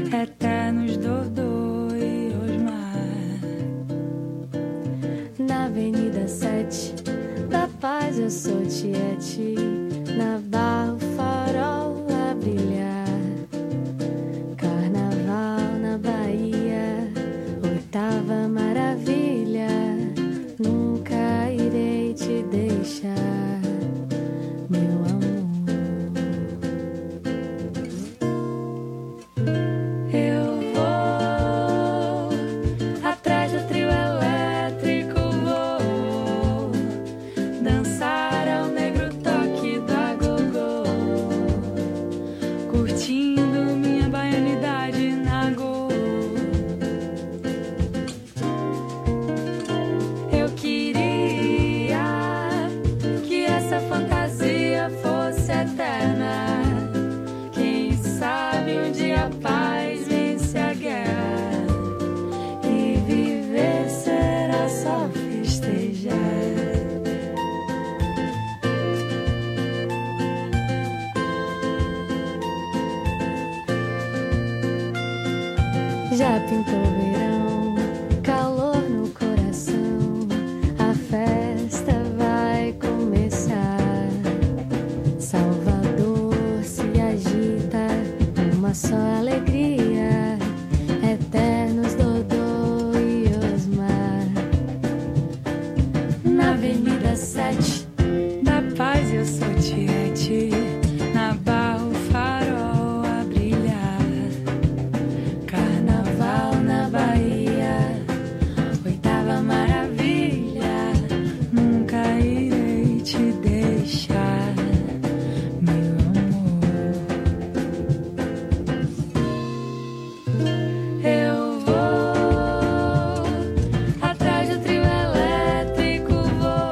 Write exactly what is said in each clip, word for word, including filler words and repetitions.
eternos Dodô e Osmar. Na Avenida sete da Paz eu sou Tiete, na Barra o farol a brilhar. Carnaval na Bahia, oitava maravilha, nunca irei te deixar, meu amor. Eu vou atrás do trio elétrico, vou dançar ao negro toque do agogô, curtindo minha baianidade na go. Eu queria que essa fantasia fosse eterna. Quem sabe um dia a paz vence a guerra e viver será só festejar. Já pintou verão, calor no coração, a festa vai começar. Salvador se agita, uma só alegria, eternos Dodô e Osmar. Na Avenida sete da Paz eu sou Tiete, na Barra o farol a brilhar. Carnaval na Bahia, oitava maravilha, nunca irei te deixar, meu amor. Eu vou atrás do trio elétrico, vou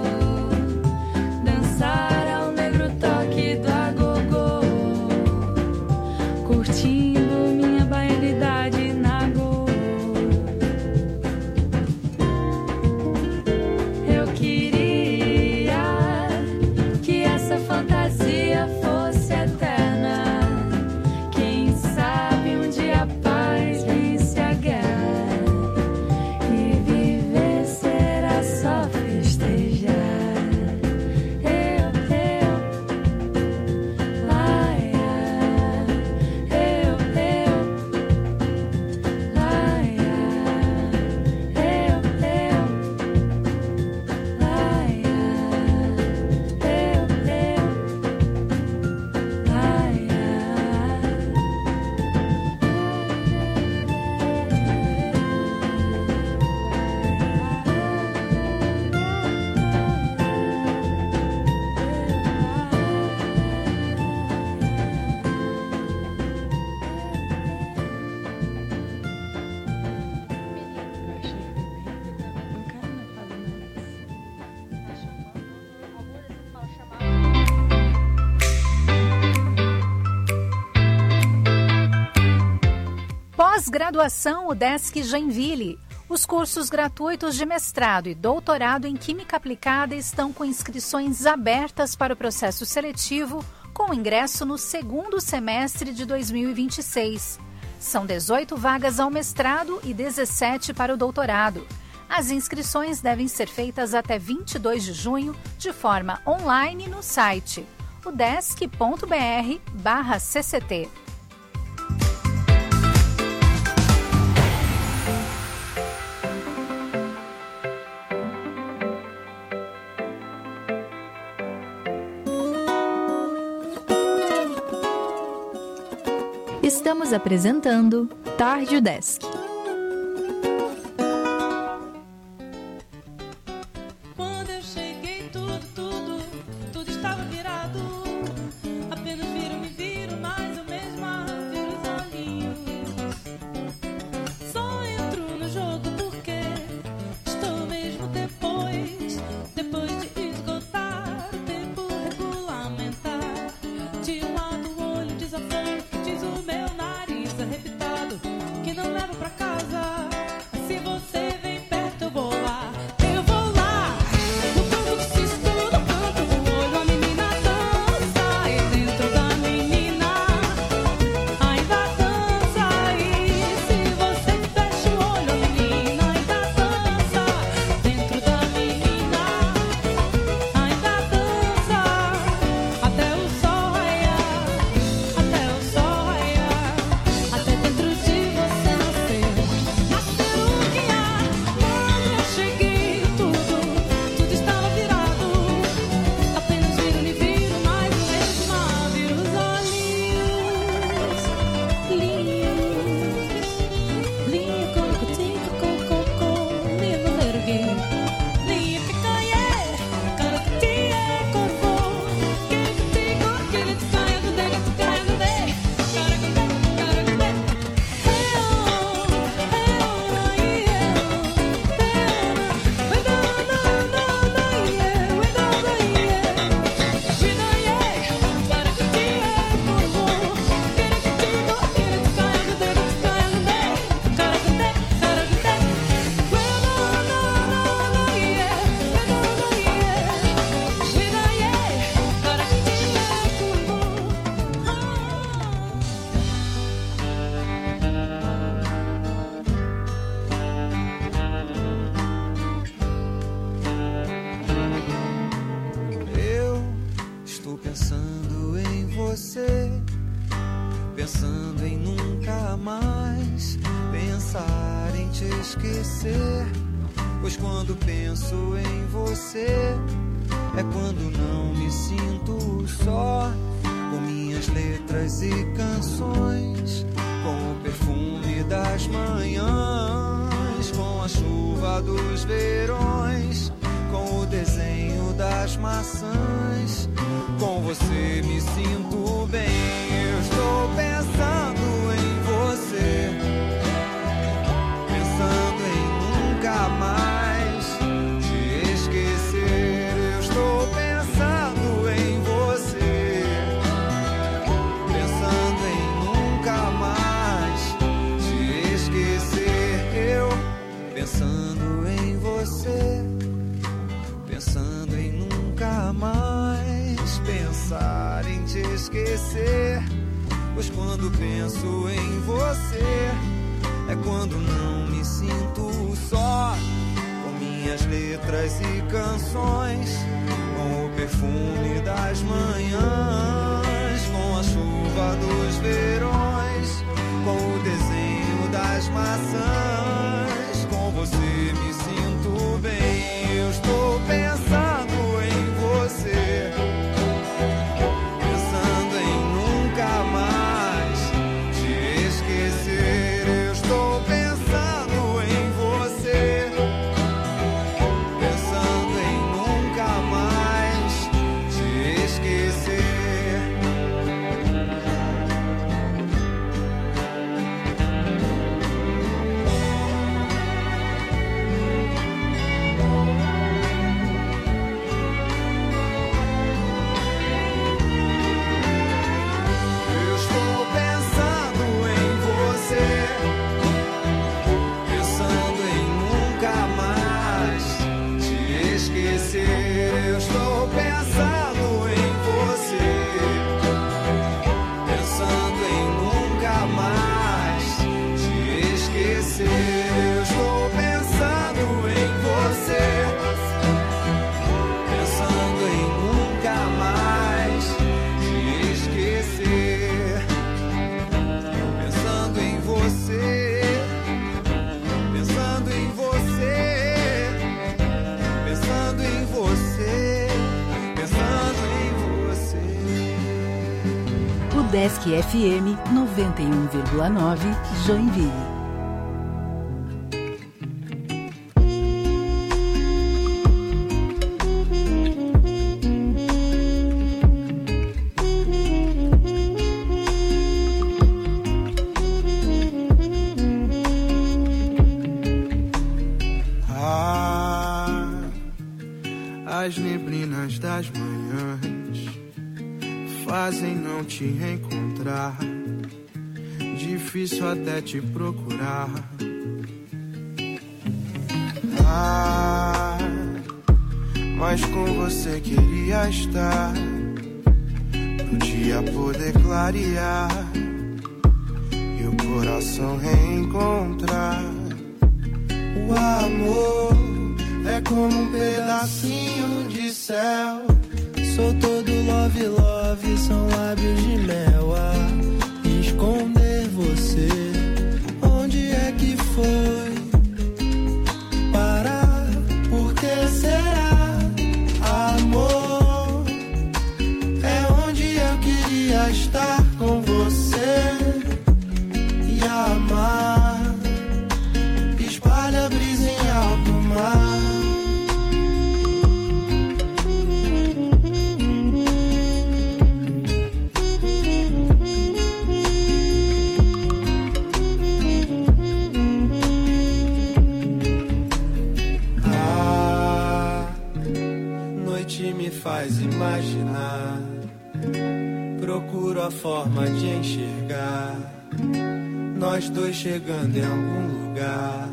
dançar ao negro toque do agogô, curtindo minha baianidade na go. Eu queria que essa fantasia fosse eterna. Quem sabe um dia a paz vence a guerra e viver será só festejar. Eu, eu, laia, eu, eu, laia, eu, eu, laia, eu, Pós-graduação UDESC Joinville. Os cursos gratuitos de mestrado e doutorado em Química Aplicada estão com inscrições abertas para o processo seletivo, com ingresso no segundo semestre de dois mil e vinte e seis. São dezoito vagas ao mestrado e dezessete para o doutorado. As inscrições devem ser feitas até vinte e dois de junho, de forma online no site udesc ponto br barra cct. Estamos apresentando Tarde UDESC. Quando eu cheguei, tudo, tudo, tudo estava virado. Apenas viro, me viro, mais eu mesma viro os olhinhos. Só entro no jogo porque estou mesmo depois, depois de esgotar o tempo regulamentar. De um lado o olho desaforo que diz o meu nariz arrebitado, que não leva pra pensando em nunca mais pensar em te esquecer. Pois quando penso em você é quando não me sinto só, com minhas letras e canções, com o perfume das manhãs, com a chuva dos verões, com o desenho das maçãs. Com você me sinto bem. Eu estou pensando em você, pensando em nunca mais te esquecer. Eu estou pensando em você, pensando em nunca mais te esquecer. Eu pensando em você, pensando em nunca mais pensar em te esquecer. Pois quando penso em você é quando não me sinto só, com minhas letras e canções, com o perfume das manhãs, com a chuva dos verões, com o desenho das maçãs. Com você me sinto bem. Eu estou pensando em você, pensando em nunca mais te esquecer. Eu estou pensando em você, pensando em nunca mais te esquecer. Eu estou pensando em você, pensando em nunca mais te esquecer. Eu estou pensando em você, pensando em nunca mais te esquecer. Eu estou pensando em você, pensando em nunca mais te esquecer. Pensando em você, pensando em você, pensando em você, pensando em você. O Desk F M noventa e um vírgula nove, Joinville. Ah, as neblinas das manhãs fazem não te encontrar, difícil até te procurar. Ah, mas com você queria estar, pro dia poder clarear e o coração reencontrar. O amor é como um pedacinho de céu. Sou todo love, love, são lábios de mel a esconder você. Onde é que foi parar? Por que será? Amor é onde eu queria estar com você e amar. Espalha a brisa em alto mar. Me faz imaginar, procuro a forma de enxergar nós dois chegando em algum lugar.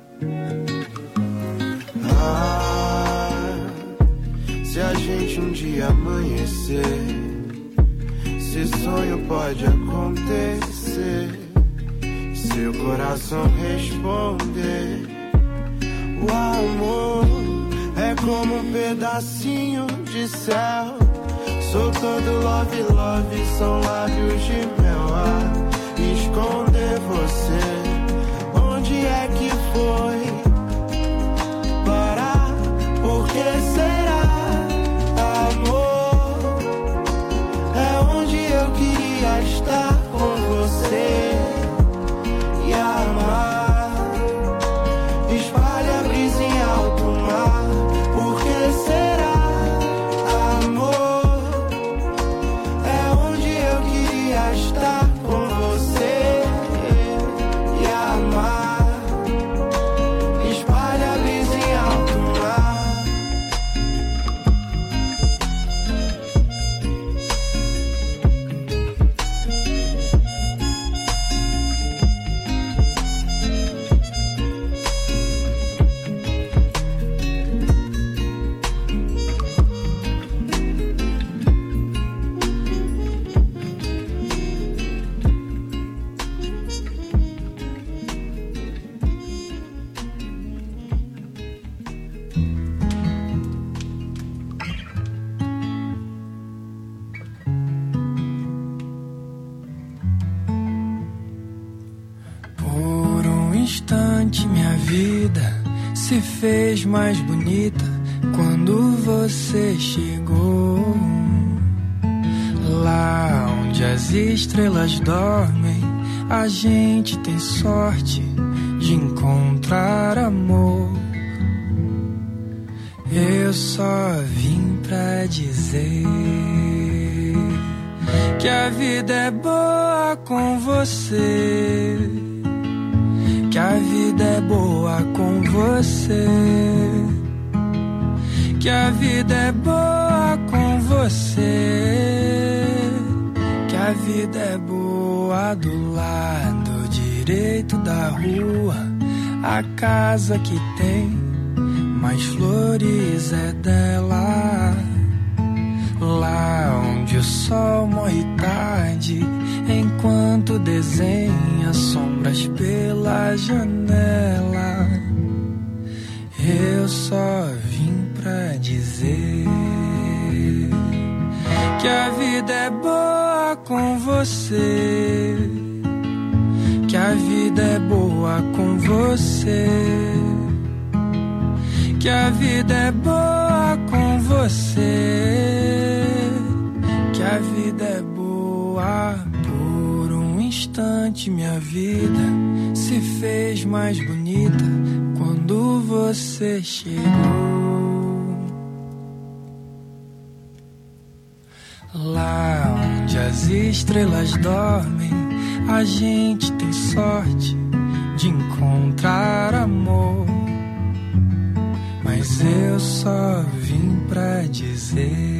Ah, se a gente um dia amanhecer, se sonho pode acontecer, seu coração responder. O amor é como um pedacinho de céu. Sou todo love, love, são lábios de mel a instante minha vida se fez mais bonita quando você chegou. Lá onde as estrelas dormem, a gente tem sorte de encontrar amor. Eu só vim pra dizer que a vida é boa com você, que a vida é boa com você, que a vida é boa com você, que a vida é boa do lado direito da rua. A casa que tem mais flores é dela. Lá onde o sol morre tarde, enquanto desenha sombras pela janela. Eu só vim pra dizer que a vida é boa com você, que a vida é boa com você, que a vida é boa com você, que a vida é boa. Por um instante minha vida se fez mais bonita quando você chegou. Lá onde as estrelas dormem, a gente tem sorte de encontrar amor. Mas eu só vim pra dizer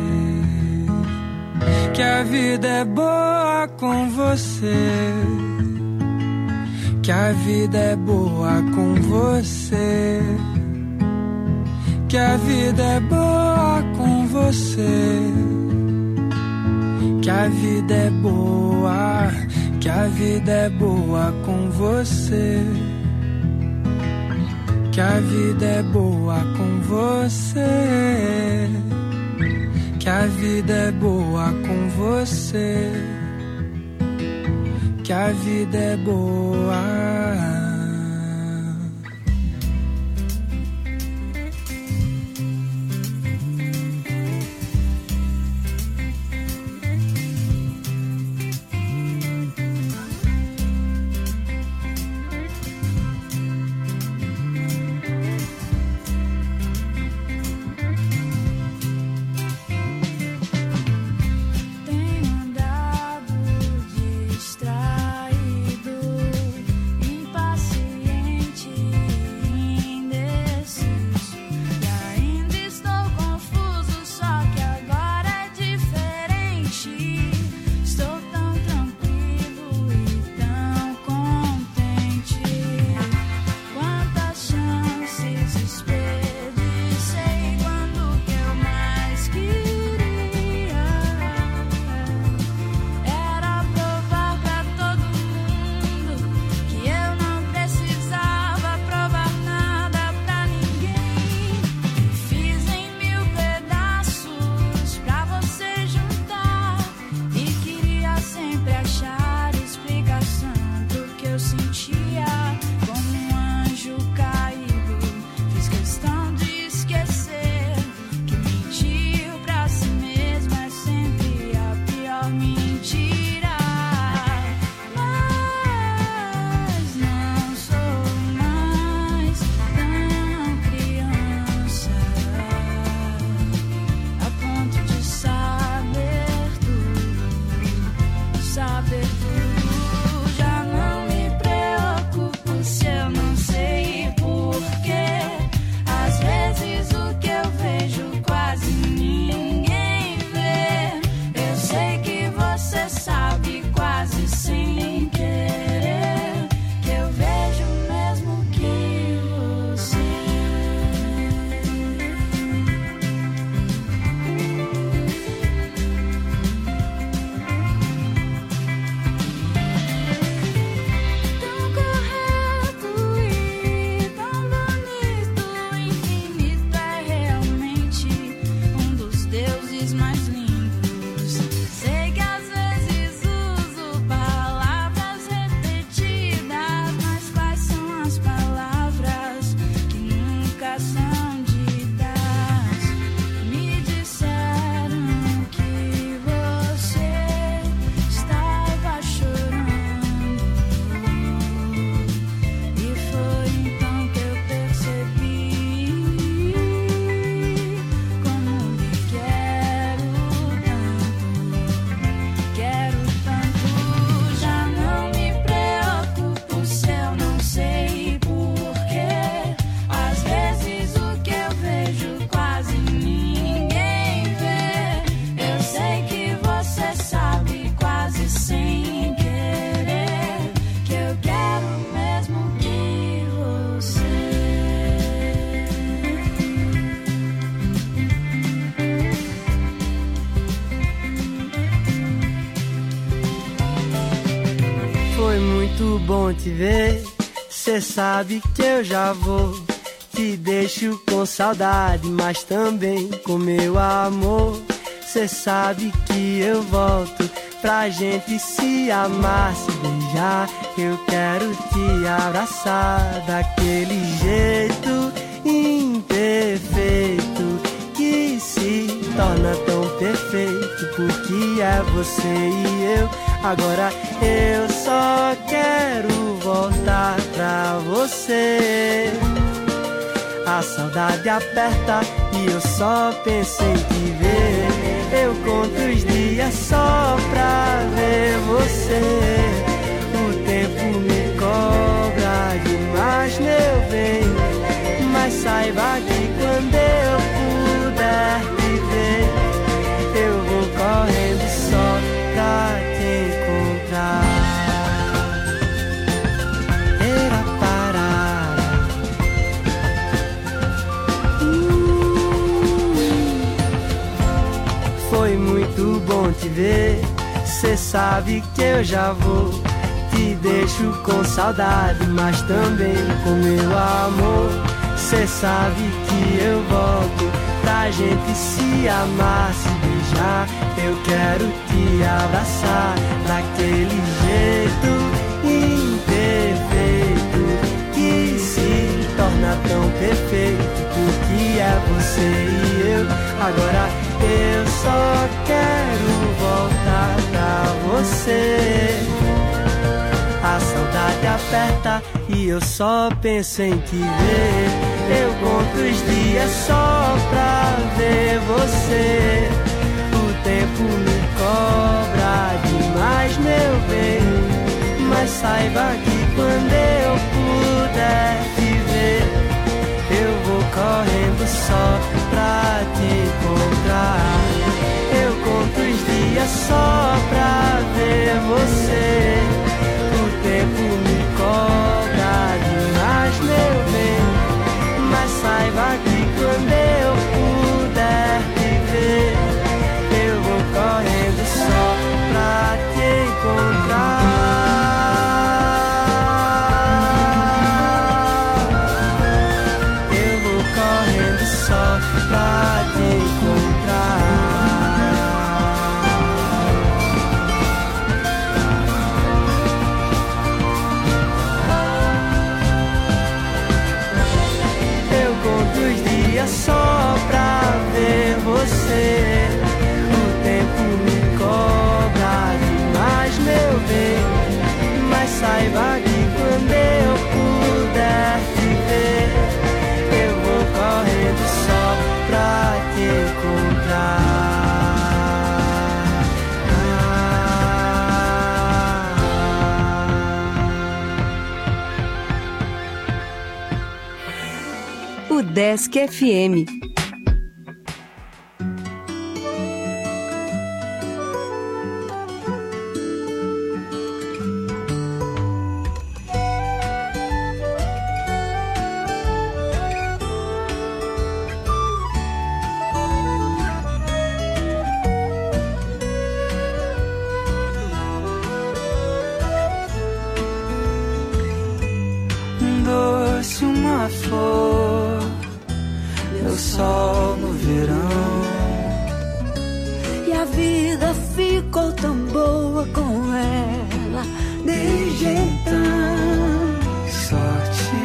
que a vida é boa com você, que a vida é boa com você, que a vida é boa com você, que a vida é boa, que a vida é boa com você, que a vida é boa com você, que a vida é boa com você, que a vida é boa. Tenho andado distraído, impaciente. muito bom te ver. Cê sabe que eu já vou. Te deixo com saudade, mas também com meu amor. Cê sabe que eu volto pra gente se amar, se beijar. Eu quero te abraçar daquele jeito imperfeito que se torna tão perfeito, porque é você e eu. Agora eu só quero voltar pra você. A saudade aperta e eu só penso em te ver. Eu conto os dias só pra ver você. O tempo me cobra demais, meu bem, mas saiba que quando eu puder te ver, eu vou correndo só pra te encontrar. Era parar. Foi muito bom te ver. Cê sabe que eu já vou. Te deixo com saudade, mas também com meu amor. Cê sabe que eu volto pra gente se amar, se beijar. Eu quero te abraçar daquele jeito imperfeito que se torna tão perfeito, porque é você e eu. Agora eu só quero voltar pra você. A saudade aperta e eu só penso em te ver. Eu conto os dias só pra ver você. O tempo me cobra demais, meu bem, mas saiba que quando eu puder te ver, eu vou correndo só pra te encontrar. Eu conto os dias só pra ver você. O tempo me cobra demais, meu bem, mas saiba que quando eu puder te ver, eu vou correndo só pra te encontrar. Eu vou correndo só pra te encontrar. Só pra ver você. O tempo me cobra demais, meu bem, mas saiba que quando eu puder te ver, eu vou correndo só pra te encontrar. O Desk F M. Doce uma flor, meu sol no verão, e a vida ficou tão boa com ela desde então. Sorte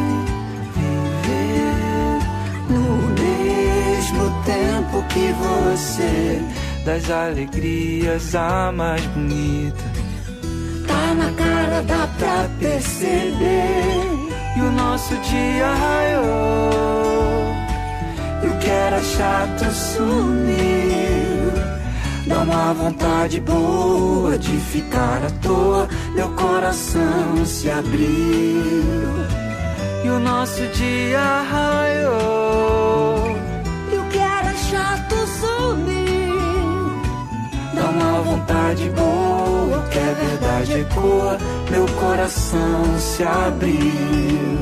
viver no mesmo tempo que você, das alegrias a mais bonita. Tá na cara, dá pra perceber. E o nosso dia raiou, e o que era chato sumiu. Dá uma vontade boa de ficar à toa, meu coração se abriu. E o nosso dia raiou, e o que era chato sumiu. dá uma vontade boa, o que é verdade ecoa, meu coração se abriu.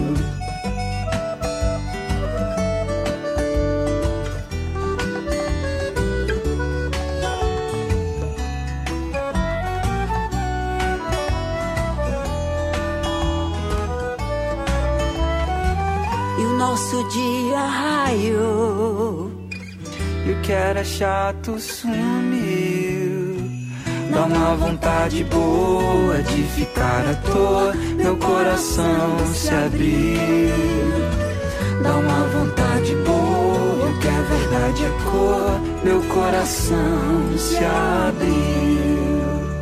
nosso dia raiou e o que era chato sumiu. Dá uma vontade boa de ficar à toa, meu coração se abriu. Dá uma vontade boa, o que é verdade é cor, meu coração se abriu.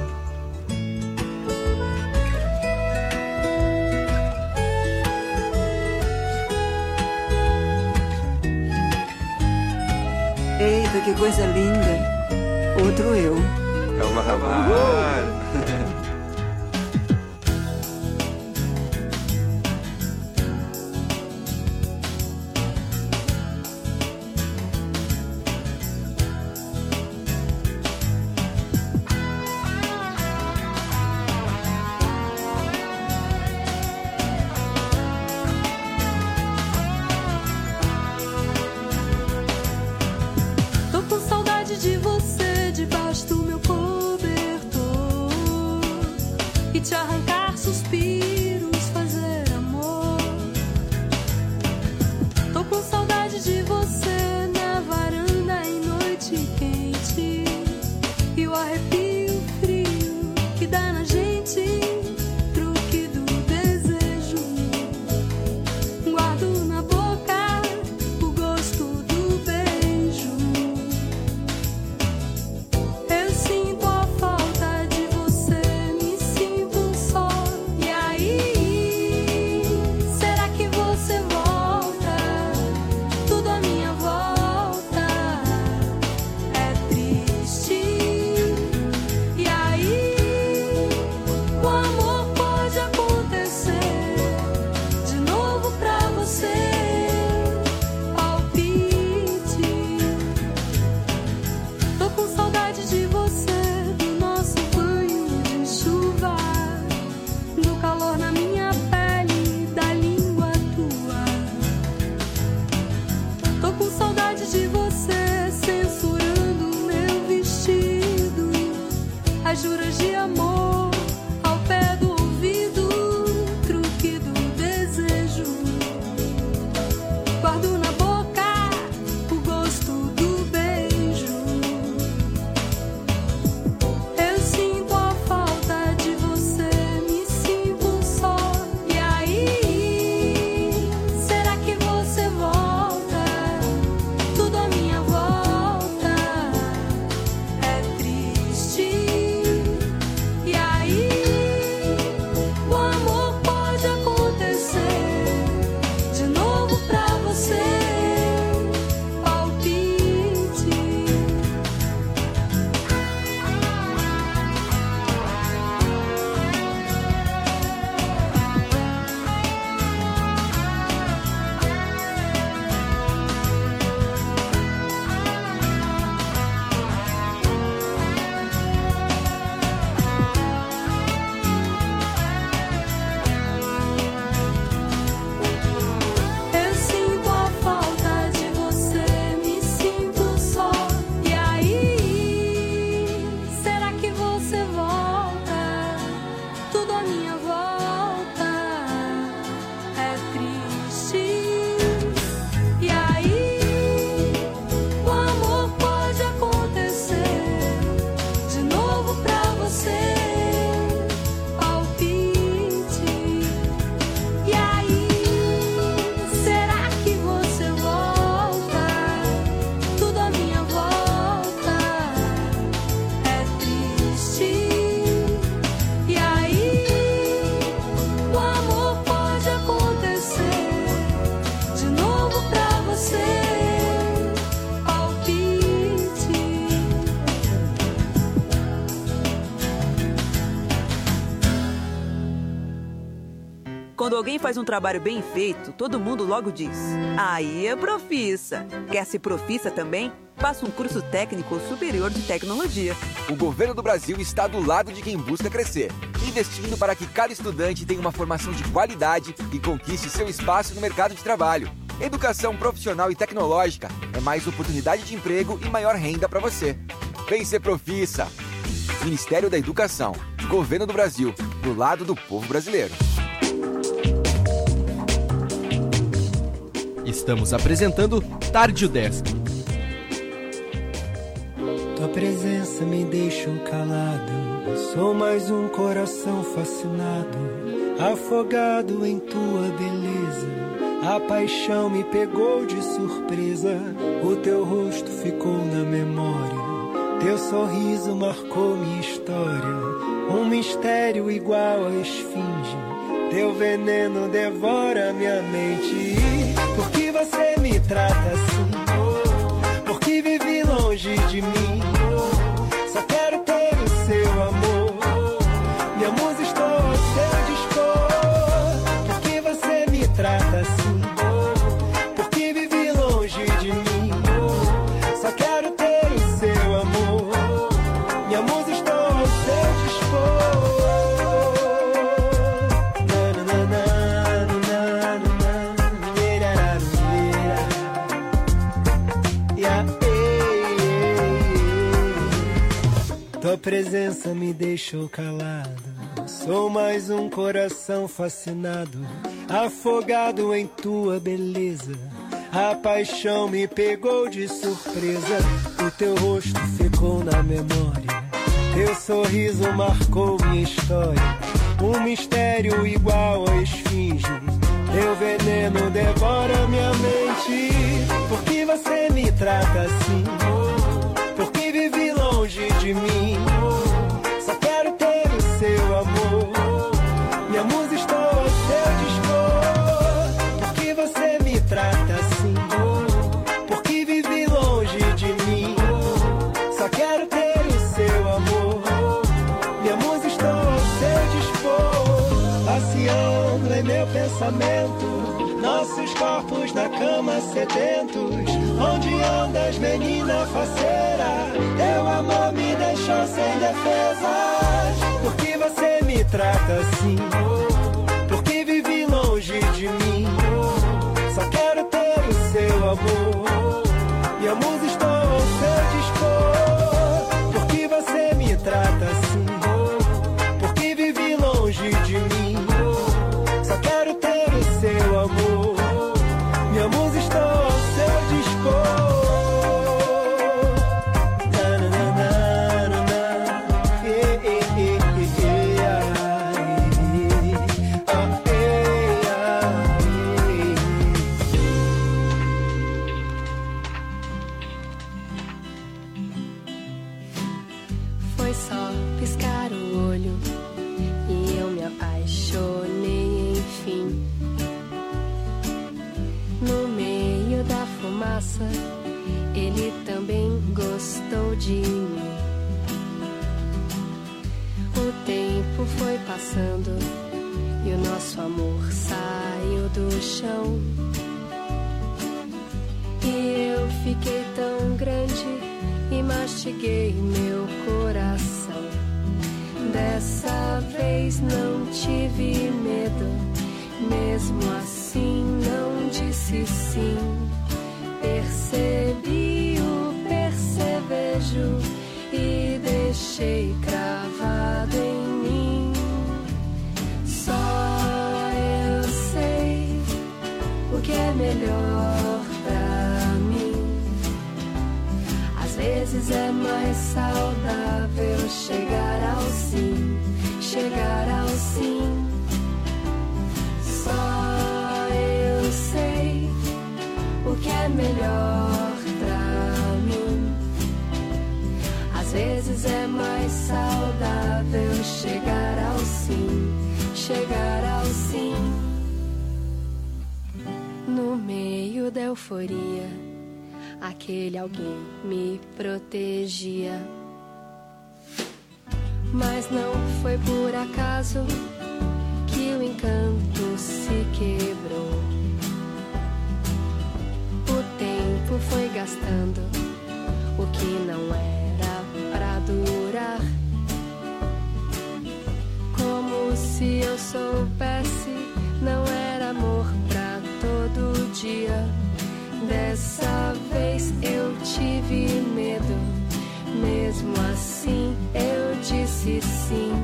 Eita, que coisa linda. Outro eu. É uma rabada. Te arrancar suspiros, fazer amor. Tô com saudade de você na varanda em noite quente, e o arrepio frio que dá na gente, truque do desejo. Guardo na boca o gosto do beijo. Eu sinto a falta de você. Juras de amor ao pé do ouvido, truque do desejo. Guardo na boca o gosto do beijo. Eu sinto a falta de você, me sinto só. E aí, será que você volta? Tudo à minha volta é triste. Quando alguém faz um trabalho bem feito, todo mundo logo diz: aí é profissa. Quer ser profissa também? Faça um curso técnico superior de tecnologia. O governo do Brasil está do lado de quem busca crescer, investindo para que cada estudante tenha uma formação de qualidade e conquiste seu espaço no mercado de trabalho. Educação profissional e tecnológica é mais oportunidade de emprego e maior renda para você. Vem ser profissa. Ministério da Educação, Governo do Brasil, do lado do povo brasileiro. Estamos apresentando Tarde Desk. Tua presença me deixou calado, sou mais um coração fascinado, afogado em tua beleza. A paixão me pegou de surpresa, o teu rosto ficou na memória, teu sorriso marcou minha história, um mistério igual a esfinge, teu veneno devora minha mente. Por que você me trata assim? Por que vive longe de mim? Só quero ter o seu amor, minha musa estou ao seu dispor. Por que você me trata assim? Por que vive longe de mim? Só quero ter o seu amor, minha musa estou ao seu dispor. Tua presença me deixou calado, sou mais um coração fascinado, afogado em tua beleza. A paixão me pegou de surpresa, o teu rosto ficou na memória, teu sorriso marcou minha história, um mistério igual a esfinge, teu veneno devora minha mente. Por que você me trata assim? Por que vive longe de mim? Só quero ter o seu amor, minha musa estou ao seu dispor. Por que você me trata assim? Por que vive longe de mim? Só quero ter o seu amor, minha musa estou ao seu dispor. Passeando em meu pensamento, nossos corpos na cama sedentos. Onde andas, menina faceira? Teu amor me deixou sem defesas. Por que você me trata assim? Por que vive longe de mim? Só quero ter o seu amor, minha musa estou ao seu dispor. Por que você me trata assim? Por que vive longe de mim? Só quero ter o seu amor, minha musa estou ao seu dispor. Foi só piscar o olho e eu me apaixonei, enfim. No meio da fumaça, ele também gostou de mim. O tempo foi passando e o nosso amor saiu do chão. E eu fiquei tão grande e mastiguei meu coração. Dessa vez não tive medo, mesmo assim não disse sim. Percebi o percevejo e deixei cravado em mim. Só eu sei o que é melhor pra mim. Às vezes é mais saudável chegar ao sim, chegar ao sim. Só eu sei o que é melhor pra mim. Às vezes é mais saudável chegar ao sim, chegar ao sim. No meio da euforia, aquele alguém me protegia. Mas não foi por acaso que o encanto se quebrou. O tempo foi gastando o que não era pra durar. Como se eu soubesse, não era amor pra todo dia. Dessa vez eu tive medo, mesmo assim eu disse sim.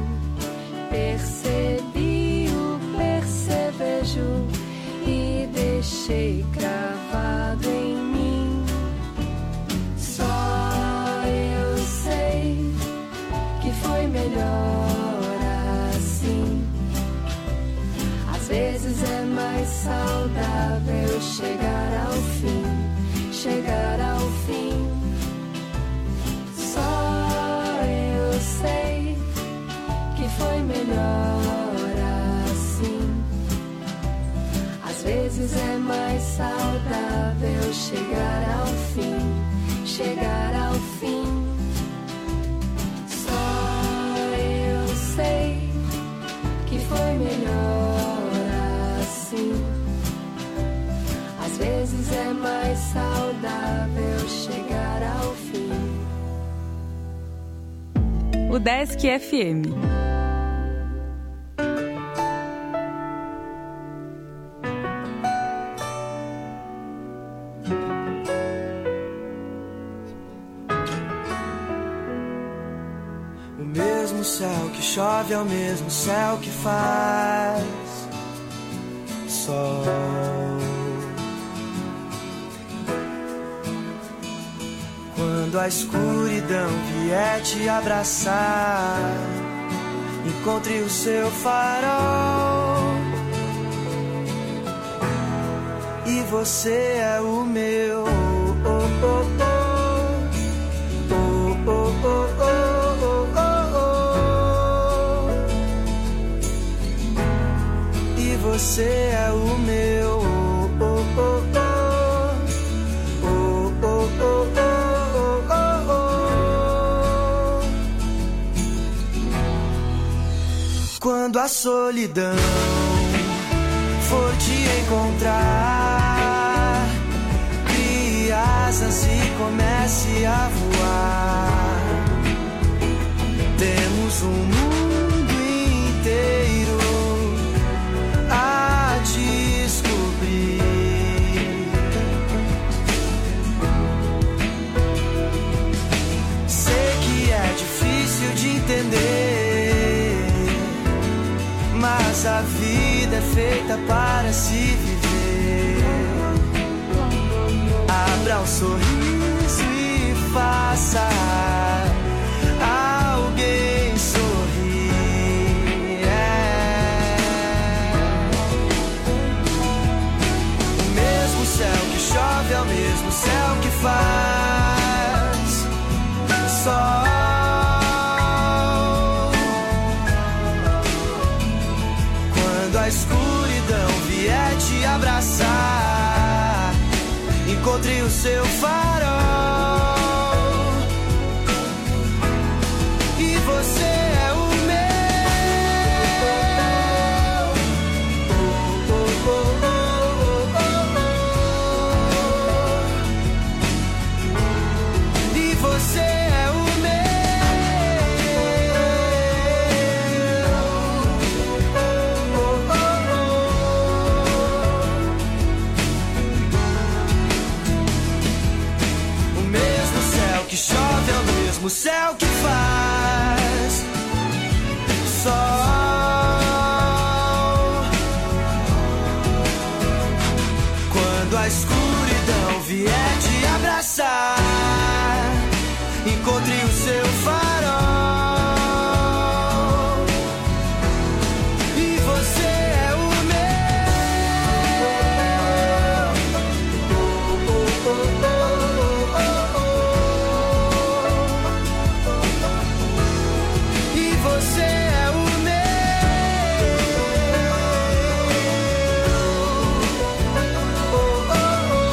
Percebi o percevejo e deixei cravado vezes é mais saudável chegar ao fim, chegar ao fim. Só eu sei que foi melhor assim. Às vezes é mais saudável chegar ao fim, chegar ao fim. Só eu sei que foi melhor assim. Às vezes é mais saudável chegar ao fim. O Desk F M. O mesmo céu que chove é o mesmo céu que faz sol. Quando a escuridão vier te abraçar, encontre o seu farol. E você é o meu. Oh, oh, oh. Oh, oh, oh, oh. E você é o meu. Oh, oh, oh. Oh, oh, oh, oh. Quando a solidão for te encontrar, crie asas e comece a voar. Temos um mundo inteiro a descobrir. Sei que é difícil de entender, mas a vida é feita para se viver. Abra um sorriso e faça alguém sorrir. É. O mesmo céu que chove é o mesmo céu que faz sol. A escuridão vier te abraçar, encontre o seu farol. E você é o meu. Oh, oh, oh, oh, oh, oh. E você é o o céu que faz sol. Quando a escuridão vier te abraçar, encontre o seu farol. E você é o meu. Oh, oh, oh, oh. Você é o meu. Oh, oh,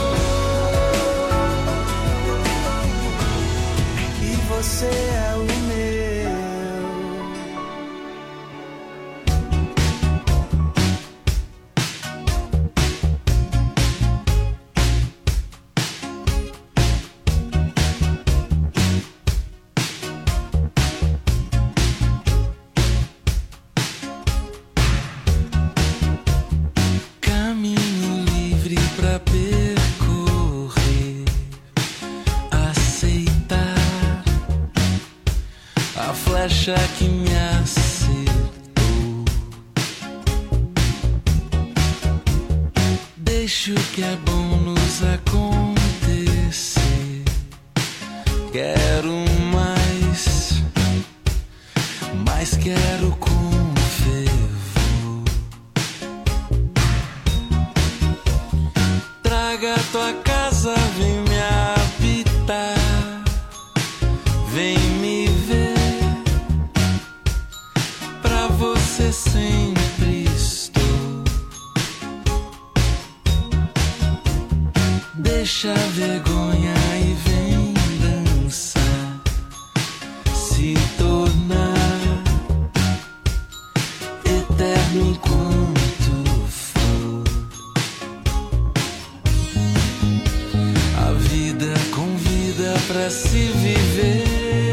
oh. E você é o que me acertou. Deixa o que é bom nos acontecer. Quero mais, mas quero com fervor. Deixa a vergonha e vem dançar, se tornar eterno enquanto for. A vida convida pra se viver.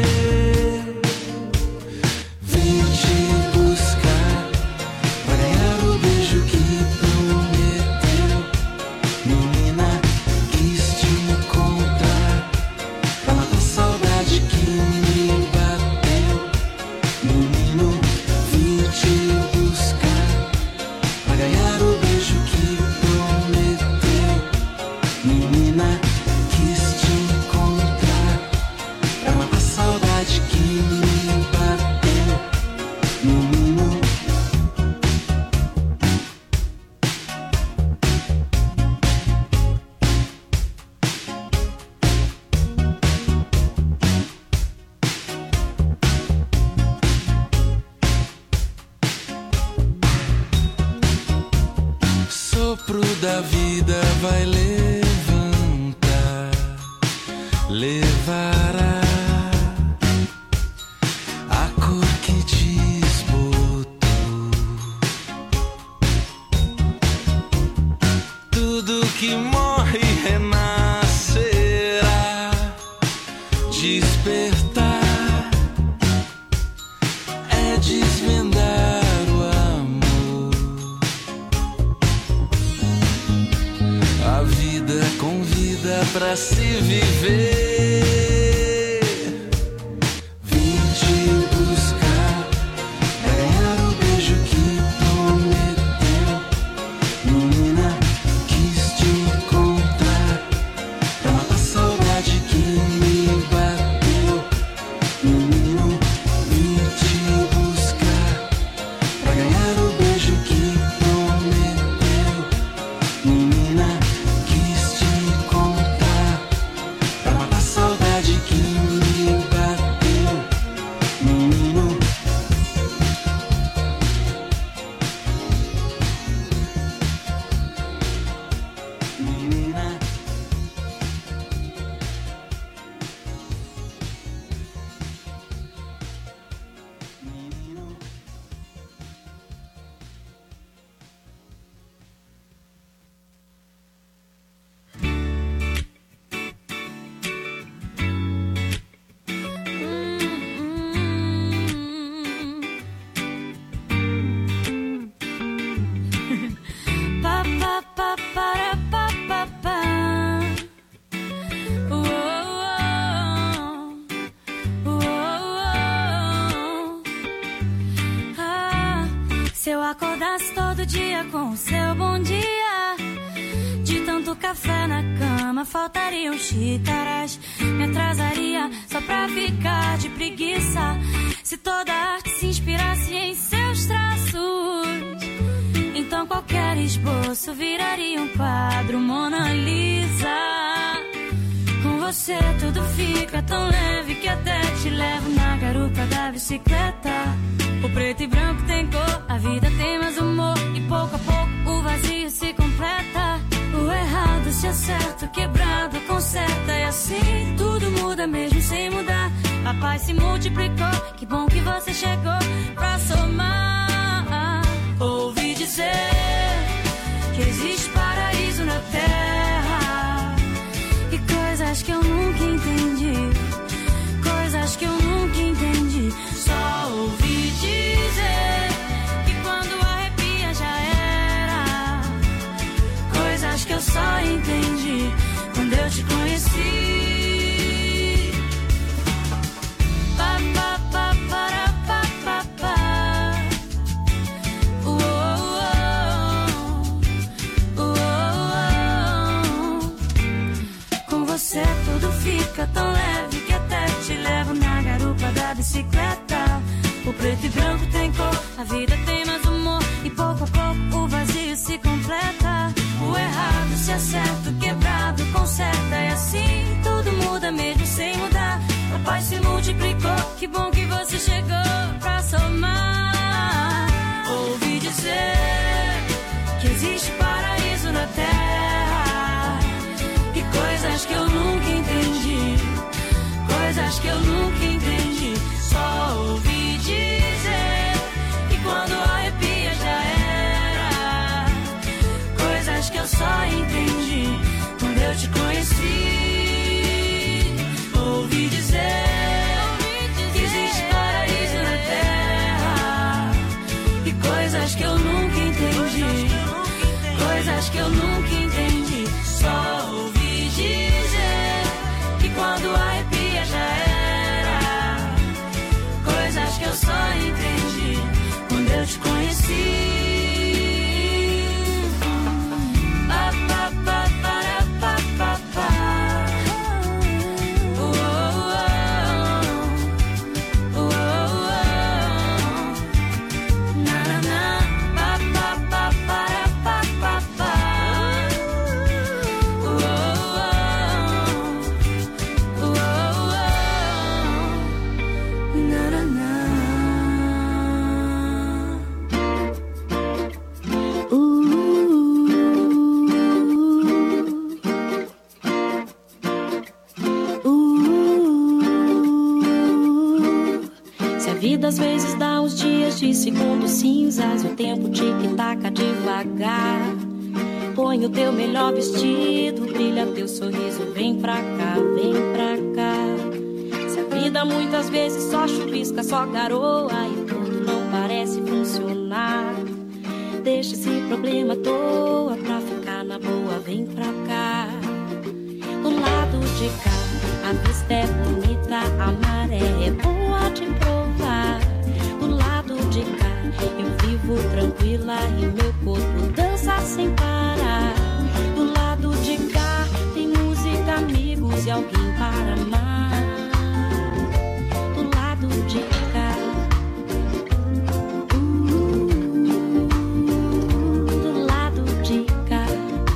Vem te buscar pra ganhar o beijo que prometeu. Menina, quis te encontrar pra matar a saudade que me bateu. Menino, vim te buscar pra ganhar o beijo que prometeu. Menina, quis te encontrar pra matar a saudade que me bateu. Menino. Sopro da vida vai levantar, levará a cor que desbotou. Tudo que morre renascerá, despertar é desvendar o amor. A vida convida pra se viver. Vim te buscar pra ganhar o beijo que prometeu. Menina, quis te encontrar pra matar a saudade que me bateu. Menino, vim te buscar pra ganhar o beijo que prometeu. Menina, quis te encontrar pra matar a saudade que me bateu. Menino. Menina. Pa, pa, pa, para, pa, pa, pa. Uou, uou, uou. Ah, se eu acordasse todo dia com o seu bom dia, de tanto café na cama faltariam xícaras. Me atrasaria só pra ficar de preguiça. Se toda arte se inspirasse em seus traços, então qualquer esboço viraria um quadro Mona Lisa. Com você tudo fica tão leve que até te levo na garupa da bicicleta. O preto e branco tem cor, a vida tem mais humor, e pouco a pouco o vazio se completa. O errado se acerta, o quebrado conserta, e assim tudo muda mesmo sem mudar. A paz se multiplicou, que bom que você chegou pra somar. Ouvi dizer que existe paraíso na terra, e coisas que eu nunca entendi, coisas que eu nunca entendi. Só ouvi dizer que quando arrepia já era, coisas que eu só entendi quando eu te conheci. Pa, pa, pa, para, pa, pa, pa. Com você tudo fica tão leve que até te levo na garupa da bicicleta. O preto e branco tem cor, a vida tem mais humor, e pouco a pouco o vazio se completa. O errado se acerta, o quebrado conserta, e assim tudo muda mesmo sem mudar. A paz se multiplicou, que bom que você chegou pra somar. Ouvi dizer que existe paraíso na terra, e coisas coisas que eu nunca entendi. Só ouvi dizer que quando arrepia já era. Coisas que eu só entendi quando eu te conheci. Às vezes dá uns dias de segundos cinzas, o tempo tic-taca devagar. Põe o teu melhor vestido, brilha teu sorriso, vem pra cá, vem pra cá. Se a vida muitas vezes só chuvisca, só garoa e tudo não parece funcionar, deixa esse problema à toa pra ficar na boa, vem pra cá. Do lado de cá, a vista é bonita, a maré é boa de provar. Do lado de cá, eu vivo tranquila e meu corpo dança sem parar. Do lado de cá, tem música, amigos e alguém para amar. Do lado de cá, uh, do lado de cá,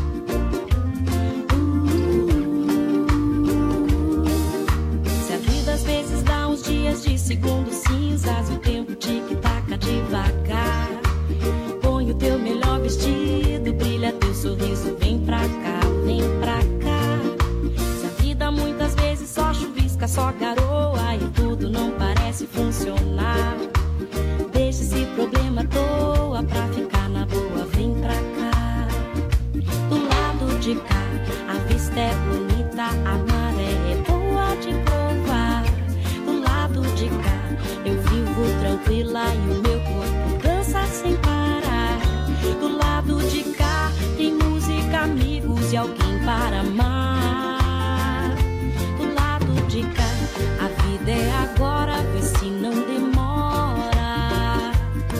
uh, se a vida às vezes dá uns dias de segundos cinzas, o tempo tic-taca devagar. Põe o teu melhor vestido, brilha teu sorriso, vem pra cá, vem pra cá. Se a vida muitas vezes só chuvisca, só garoa e tudo não parece funcionar, deixa esse problema à toa pra ficar na boa, vem pra cá. Do lado de cá, a vista é bonita, a maré é boa de provar. Do lado de cá, eu vivo tranquila e o meu corpo dança sem parar. Do lado de cá, tem música, amigos e alguém para amar. Do lado de cá, a vida é agora, vê se não demora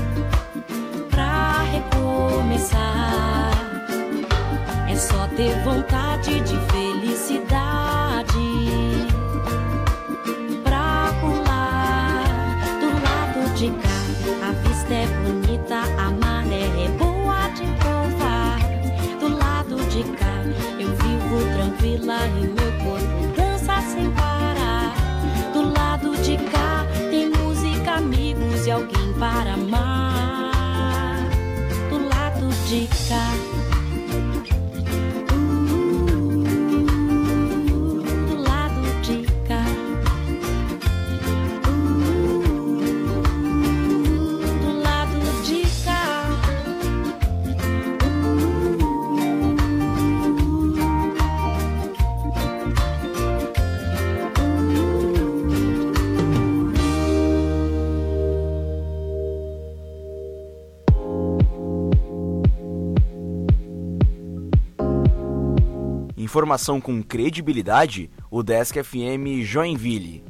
pra recomeçar. É só ter vontade de felicidade pra pular. Do lado de cá, a vista é bonita, a maré é boa de provar. Do lado de cá, eu vivo tranquila e meu corpo dança sem parar. Do lado de cá, tem música, amigos e alguém para amar. Do lado de cá, informação com credibilidade, o Desk F M Joinville.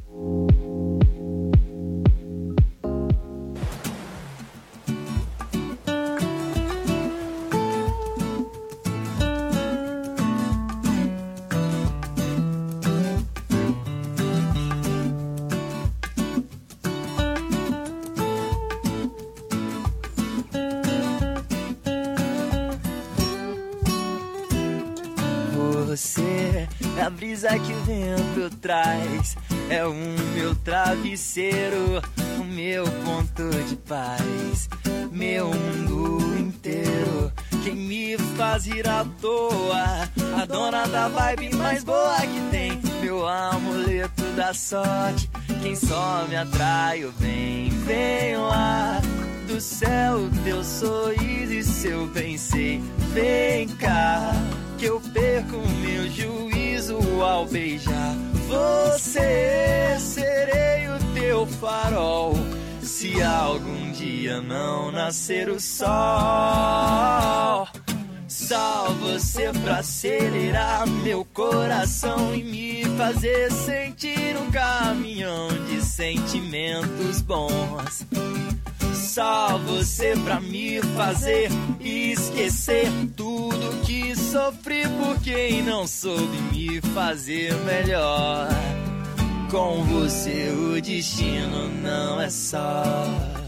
Você é a brisa que o vento traz, é o meu travesseiro, o meu ponto de paz, meu mundo inteiro. Quem me faz rir à toa, a dona da vibe mais boa que tem, meu amuleto da sorte, quem só me atrai o bem. Vem lá do céu, teu sorriso e seu bem sei. Vem cá, que eu perco meu juízo ao beijar você. Serei o teu farol, se algum dia não nascer o sol. Salve você pra acelerar meu coração e me fazer sentir um caminhão de sentimentos bons. Só você pra me fazer esquecer tudo que sofri por quem não soube me fazer melhor. Com você o destino não é só.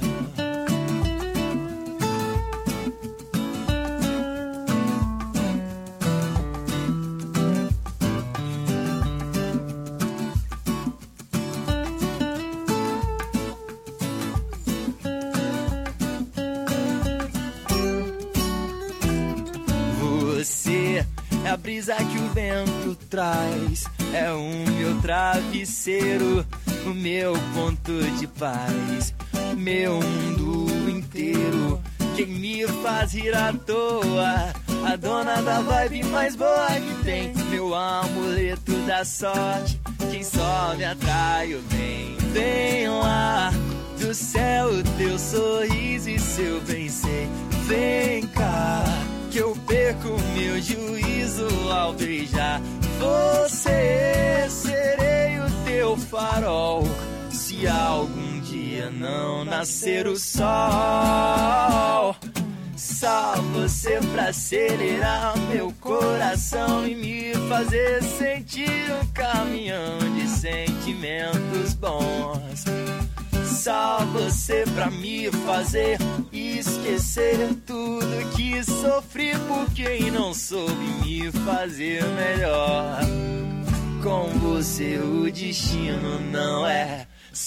Você é a brisa que o vento traz, é o meu travesseiro, o meu ponto de paz, meu mundo inteiro. Quem me faz rir à toa, a dona da vibe mais boa que tem, meu amuleto da sorte, quem só me atrai o bem. Vem lá do céu o teu sorriso e seu bem-ser. Vem cá que eu perco meu juízo ao beijar você. Serei o teu farol se algum dia não nascer o sol. Só você pra acelerar meu coração e me fazer sentir um caminhão de sentimentos bons. Só você pra me fazer esquecer tudo que sofri por quem não soube me fazer melhor. Com você o destino não é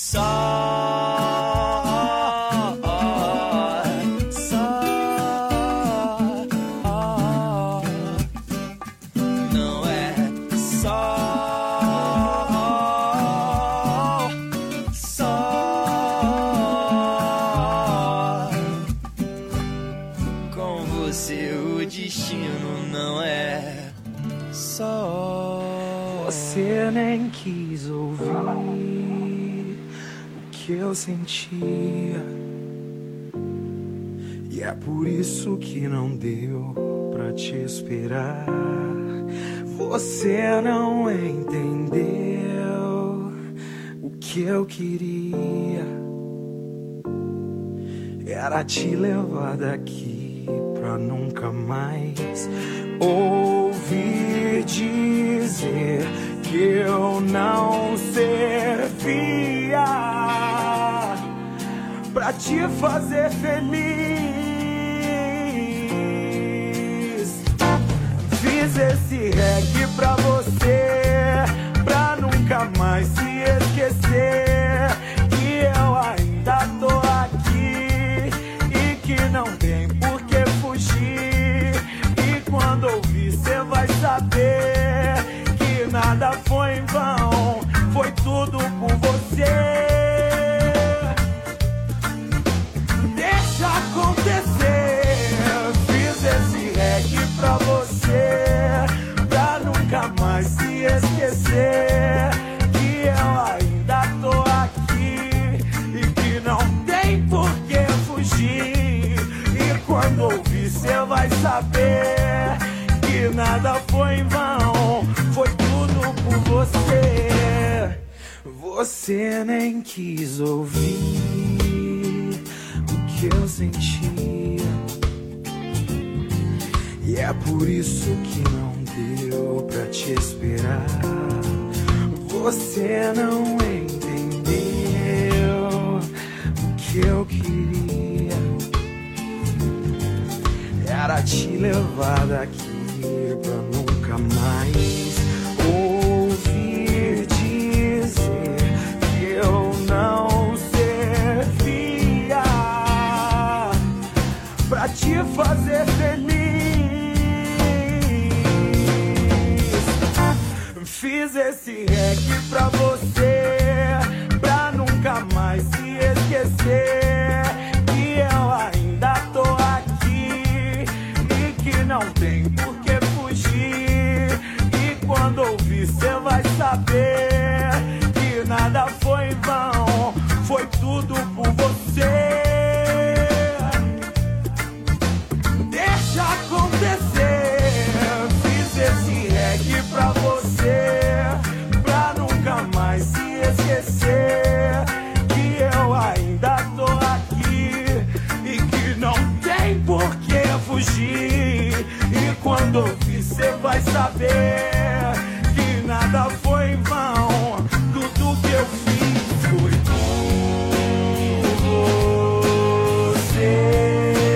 só. Você nem quis ouvir o que eu sentia, e é por isso que não deu pra te esperar. Você não entendeu o que eu queria, era te levar daqui pra nunca mais ouvir dizer que eu não servia pra te fazer feliz. Fiz esse reggae pra você, pra nunca mais se esquecer que eu ainda tô aqui e que não tem por que fugir. E quando ouvir cê vai saber que nada foi em vão, foi tudo por você. Deixa acontecer, fiz esse reggae pra você, pra nunca mais se esquecer que eu ainda tô aqui e que não tem por que fugir. E quando ouvir cê vai saber que nada foi em vão, foi tudo por você. Você nem quis ouvir o que eu sentia, e é por isso que não deu pra te esperar. Você não entendeu o que eu queria, era te levar daqui pra nunca mais ouvir dizer que eu não servia pra te fazer feliz. Fiz esse reggae pra você, pra nunca mais se esquecer que eu ainda tô aqui e que não tem por que fugir. E quando ouvir cê vai saber que nada foi em vão, foi tudo por você. Deixa acontecer, Quando ouvir, cê vai saber que nada foi em vão. Tudo que eu fiz foi por você.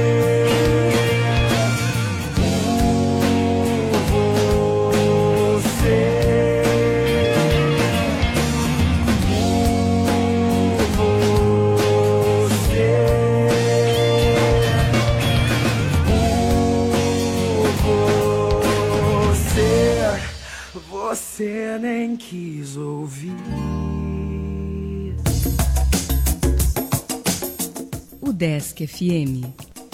Você nem quis ouvir. O Desk F M.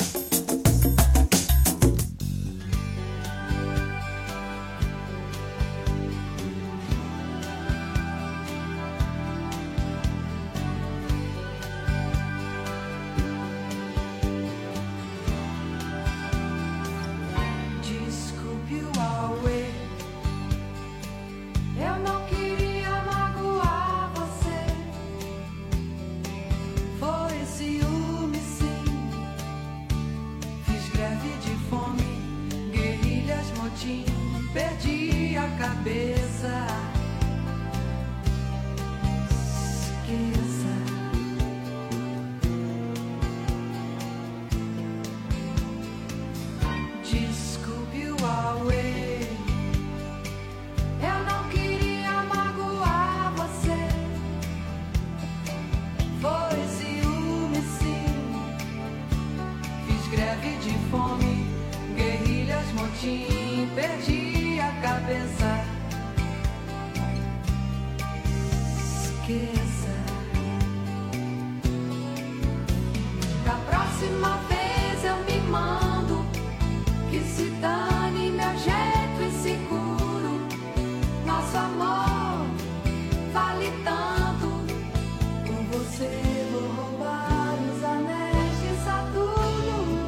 Perdi a cabeça. Esqueça. Desculpe o Huawei. Eu não queria magoar você. Foi ciúme, sim. Fiz greve de fome, guerrilhas, motim, perdi a cabeça. Esqueça. Da próxima vez eu me mando. Que se dane meu jeito inseguro. Nosso amor vale tanto. Com você vou roubar os anéis de Saturno.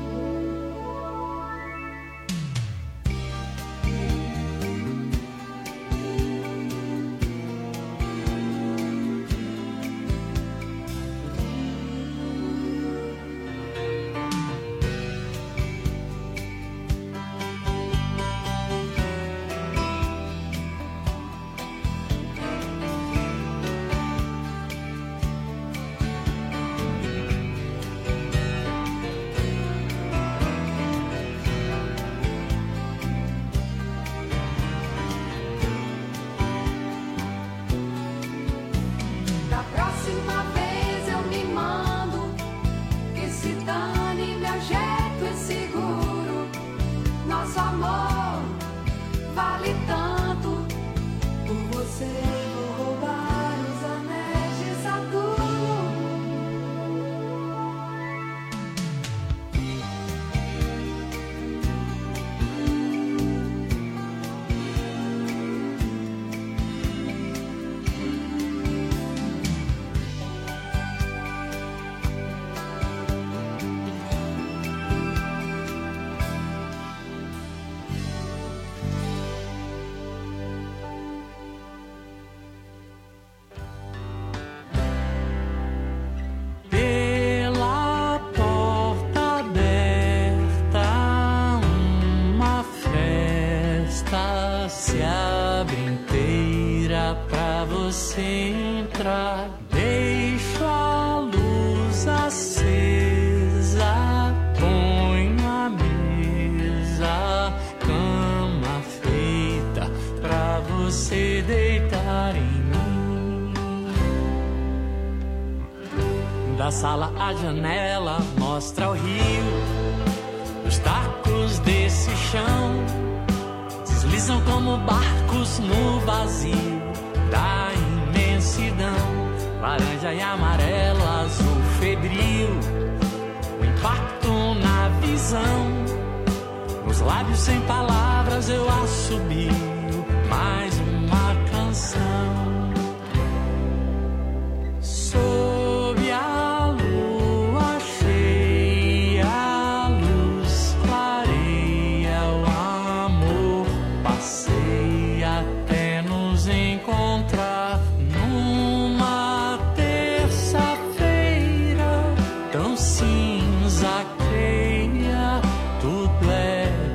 Da próxima vez eu me mando. Que se dane meu jeito inseguro. Nosso amor vale tanto. Por você vou roubar os anéis de Saturno. Pela porta aberta, uma festa se abre inteira pra você entrar. Deixo a luz acesa, ponho a mesa, cama feita pra você deitar em mim. Da sala à janela mostra o rio. Os tacos desse chão deslizam como barcos no vazio da imensidão. Laranja e amarelo, azul febril, o impacto na visão. Nos lábios sem palavras eu assobio, mas